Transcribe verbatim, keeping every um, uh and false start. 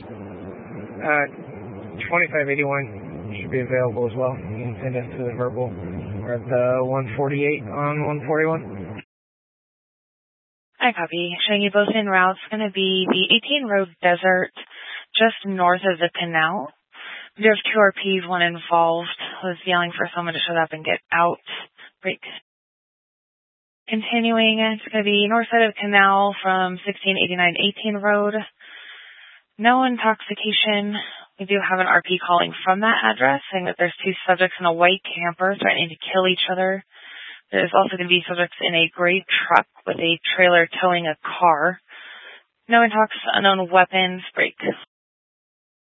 Uh, twenty-five eighty-one should be available as well. You can send us to the verbal or the one forty-eight on one forty-one. I copy. Showing you both in routes. Going to be the eighteen Road Desert, just north of the canal. We do have two R Ps, one involved. Was yelling for someone to shut up and get out. Break. Continuing, it's going to be north side of canal from sixteen eighty-nine eighteen Road. No intoxication. We do have an R P calling from that address, saying that there's two subjects in a white camper threatening to kill each other. There's also going to be subjects in a gray truck with a trailer towing a car. No intox, unknown weapons. Break.